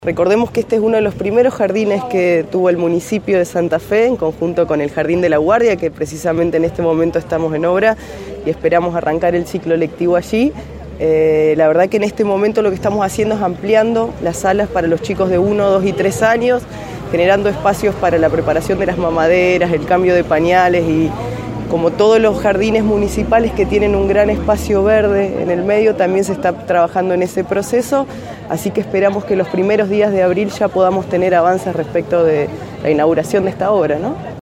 Recordemos que este es uno de los primeros jardines que tuvo el municipio de Santa Fe en conjunto con el Jardín de la Guardia, que precisamente en este momento estamos en obra y esperamos arrancar el ciclo lectivo allí. La verdad que en este momento lo que estamos haciendo es ampliando las salas para los chicos de 1, 2 y 3 años, generando espacios para la preparación de las mamaderas, el cambio de pañales y como todos los jardines municipales que tienen un gran espacio verde en el medio, también se está trabajando en ese proceso, así que esperamos que los primeros días de abril ya podamos tener avances respecto de la inauguración de esta obra, ¿no?